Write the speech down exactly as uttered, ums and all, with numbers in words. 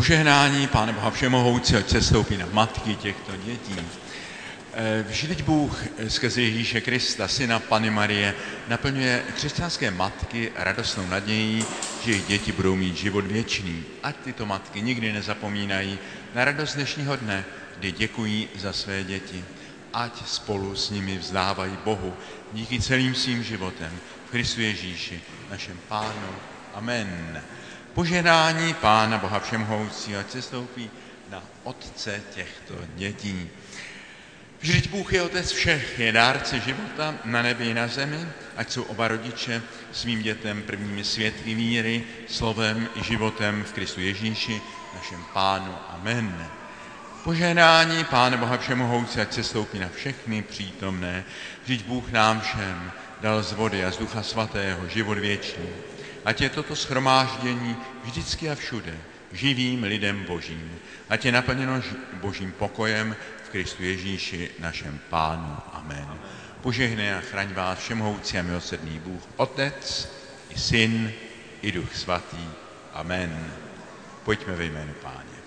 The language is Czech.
Požehnání Pána Boha Všemohoucího, ať se stoupí na matky těchto dětí. Vždyť Bůh skrze Ježíše Krista, syna Panny Marie, naplňuje křesťanské matky radostnou nadějí, že jejich děti budou mít život věčný. Ať tyto matky nikdy nezapomínají na radost dnešního dne, kdy děkují za své děti. Ať spolu s nimi vzdávají Bohu díky celým svým životem v Kristu Ježíši, našem Pánu. Amen. Požehnání Pána Boha Všemohoucího, ať se stoupí na otce těchto dětí. Vždyť Bůh je otec všech, je dárce života na nebi i na zemi, ať jsou oba rodiče svým dětem prvními svědky víry, slovem i životem v Kristu Ježíši, našem Pánu. Amen. Požehnání Pána Boha Všemohoucího, ať se stoupí na všechny přítomné. Vždyť Bůh nám všem dal z vody a z Ducha Svatého život věčný. Ať je toto shromáždění vždycky a všude živým lidem Božím. Ať je naplněno Božím pokojem v Kristu Ježíši, našem Pánu. Amen. Požehnej a chraň vás všemohoucí a milosrdný Bůh, Otec i Syn i Duch Svatý. Amen. Pojďme ve jménu Páně.